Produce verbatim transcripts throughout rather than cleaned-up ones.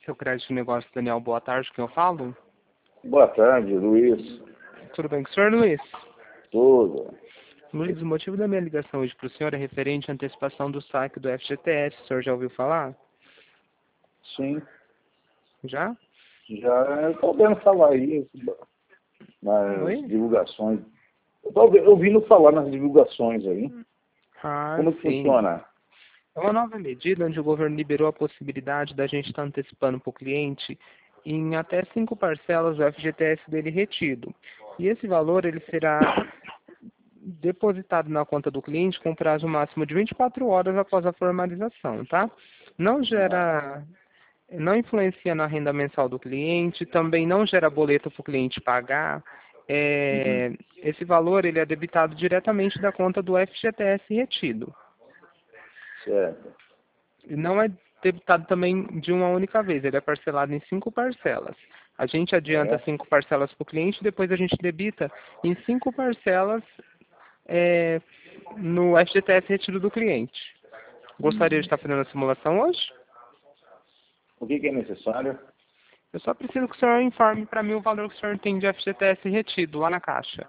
seu crédito de negócio, Daniel. Boa tarde, quem eu falo? Boa tarde, Luiz. Tudo bem com o senhor, Luiz? Tudo. Luiz, o motivo da minha ligação hoje para o senhor é referente à antecipação do saque do F G T S. O senhor já ouviu falar? Sim, Já? já estou vendo falar aí nas Oi? divulgações. Estou ouvindo falar nas divulgações aí. Ah, Como que sim. funciona? É uma nova medida onde o governo liberou a possibilidade da gente estar antecipando para o cliente em até cinco parcelas do F G T S dele retido. E esse valor ele será depositado na conta do cliente com prazo máximo de vinte e quatro horas após a formalização, tá? Não gera, não influencia na renda mensal do cliente, também não gera boleto para o cliente pagar. É, esse valor ele é debitado diretamente da conta do F G T S retido. Certo. E não é debitado também de uma única vez, ele é parcelado em cinco parcelas. A gente adianta É. cinco parcelas para o cliente, depois a gente debita em cinco parcelas é, no F G T S retido do cliente. Gostaria de estar fazendo a simulação hoje? O que, que é necessário? Eu só preciso que o senhor informe para mim o valor que o senhor tem de F G T S retido lá na caixa.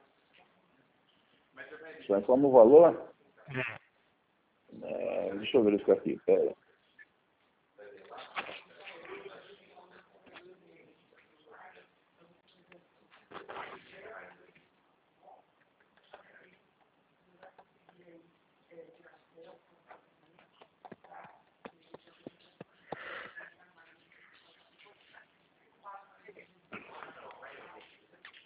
Só informa o valor? É, deixa eu verificar aqui, pera.